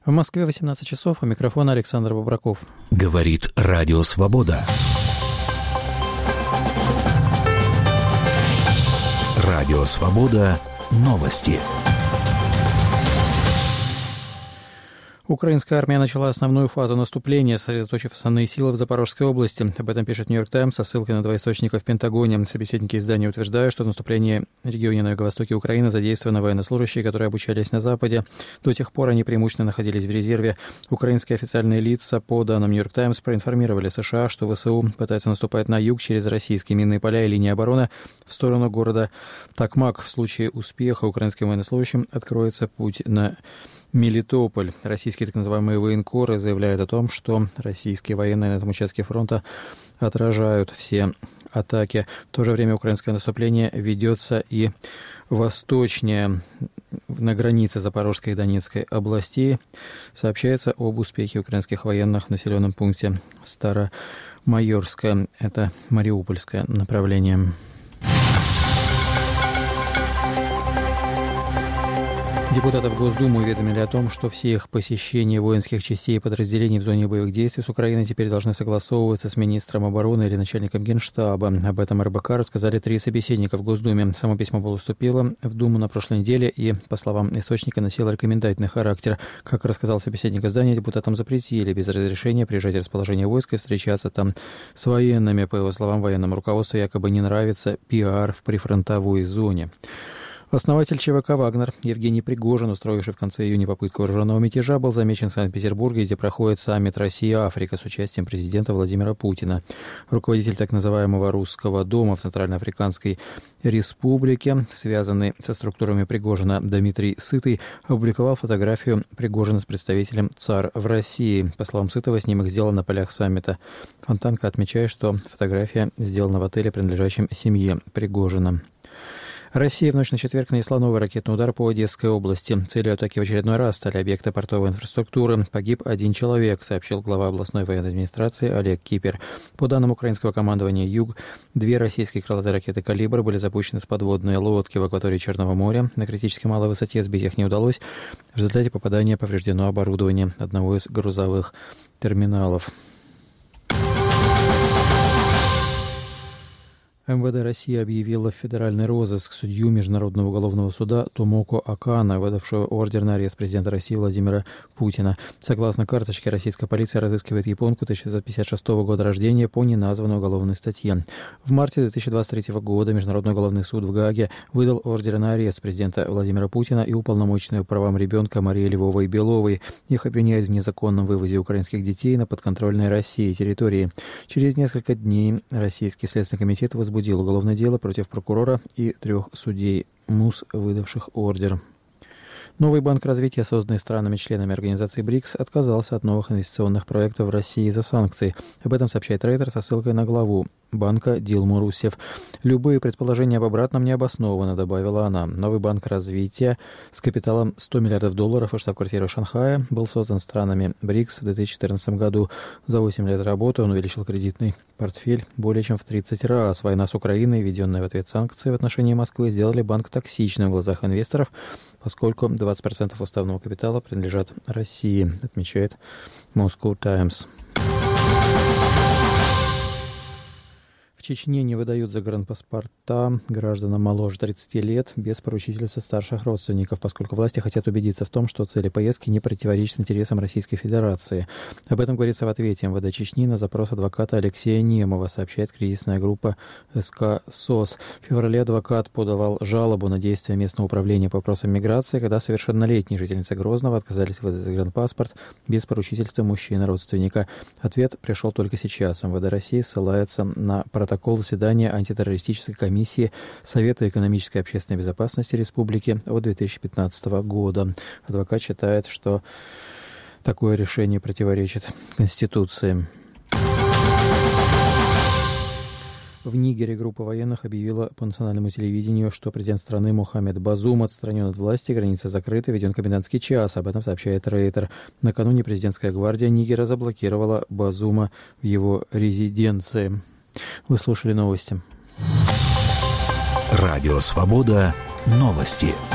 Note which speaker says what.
Speaker 1: В Москве 18 часов, у микрофона Александр Бобраков.
Speaker 2: Говорит Радио Свобода. Радио Свобода. Новости.
Speaker 1: Украинская армия начала основную фазу наступления, сосредоточив основные силы в Запорожской области. Об этом пишет «Нью-Йорк Таймс» со ссылкой на два источника в Пентагоне. Собеседники издания утверждают, что в наступлении в регионе на юго-востоке Украины задействованы военнослужащие, которые обучались на Западе. До тех пор они преимущественно находились в резерве. Украинские официальные лица, по данным «Нью-Йорк Таймс», проинформировали США, что ВСУ пытается наступать на юг через российские минные поля и линии обороны в сторону города Токмак. В случае успеха украинским военнослужащим откроется путь на Мелитополь. Российские так называемые военкоры заявляют о том, что российские военные на этом участке фронта отражают все атаки. В то же время украинское наступление ведется и восточнее, на границе Запорожской и Донецкой областей. Сообщается об успехе украинских военных в населенном пункте Старомайорское. Это Мариупольское направление. Депутатов Госдумы уведомили о том, что все их посещения воинских частей и подразделений в зоне боевых действий с Украиной теперь должны согласовываться с министром обороны или начальником Генштаба. Об этом РБК рассказали 3 собеседника в Госдуме. Само письмо поступило в Думу на прошлой неделе и, по словам источника, носило рекомендательный характер. Как рассказал собеседник издания, депутатам запретили без разрешения приезжать в расположение войск и встречаться там с военными. По его словам, военному руководству якобы не нравится пиар в прифронтовой зоне. Основатель ЧВК «Вагнер» Евгений Пригожин, устроивший в конце июня попытку вооруженного мятежа, был замечен в Санкт-Петербурге, где проходит саммит Россия-Африка с участием президента Владимира Путина. Руководитель так называемого «Русского дома» в Центральноафриканской Республике, связанный со структурами Пригожина Дмитрий Сытый, опубликовал фотографию Пригожина с представителем ЦАР в России. По словам Сытого, снимок сделан на полях саммита. Фонтанка отмечает, что фотография сделана в отеле, принадлежащем семье Пригожина. Россия в ночь на четверг нанесла новый ракетный удар по Одесской области. Целью атаки в очередной раз стали объекты портовой инфраструктуры. Погиб 1 человек, сообщил глава областной военной администрации Олег Кипер. По данным украинского командования «Юг», 2 российские крылатые ракеты «Калибр» были запущены с подводной лодки в акватории Черного моря. На критически малой высоте сбить их не удалось. В результате попадания повреждено оборудование одного из грузовых терминалов. МВД России объявила в федеральный розыск судью Международного уголовного суда Томоко Окана, выдавшего ордер на арест президента России Владимира Путина. Согласно карточке, российская полиция разыскивает японку 1956 года рождения по неназванной уголовной статье. В марте 2023 года Международный уголовный суд в Гааге выдал ордеры на арест президента Владимира Путина и уполномоченную по правам ребенка Марии Львовой-Беловой. Их обвиняют в незаконном вывозе украинских детей на подконтрольной России территории. Через несколько дней Российский следственный комитет возбудил уголовное дело против прокурора и 3 судей МУС, выдавших ордер. Новый банк развития, созданный странами-членами организации БРИКС, отказался от новых инвестиционных проектов в России из-за санкций. Об этом сообщает Рейтер со ссылкой на главу банка Дилму Русев. «Любые предположения об обратном не обоснованы», — добавила она. Новый банк развития с капиталом $100 миллиардов и штаб-квартирой в Шанхае был создан странами БРИКС в 2014 году. За 8 лет работы он увеличил кредитный портфель более чем в 30 раз. Война с Украиной, введенная в ответ санкции в отношении Москвы, сделали банк токсичным в глазах инвесторов, поскольку 20% уставного капитала принадлежат России, отмечает Moscow Times. В Чечне не выдают загранпаспорта гражданам моложе 30 лет без поручительства старших родственников, поскольку власти хотят убедиться в том, что цели поездки не противоречат интересам Российской Федерации. Об этом говорится в ответе МВД Чечни на запрос адвоката Алексея Немова, сообщает кризисная группа СК СОС. В феврале адвокат подавал жалобу на действия местного управления по вопросам миграции, когда совершеннолетней жительнице Грозного отказались выдать загранпаспорт без поручительства мужчины-родственника. Ответ пришел только сейчас. МВД России ссылается на протокол заседания антитеррористической комиссии Совета экономической и общественной безопасности Республики от 2015 года. Адвокат считает, что такое решение противоречит Конституции. В Нигере группа военных объявила по национальному телевидению, что президент страны Мохаммед Базум отстранен от власти, границы закрыты, введен комендантский час. Об этом сообщает Рейтер. Накануне президентская гвардия Нигера заблокировала Базума в его резиденции. Вы слушали новости.
Speaker 2: Радио «Свобода». Новости.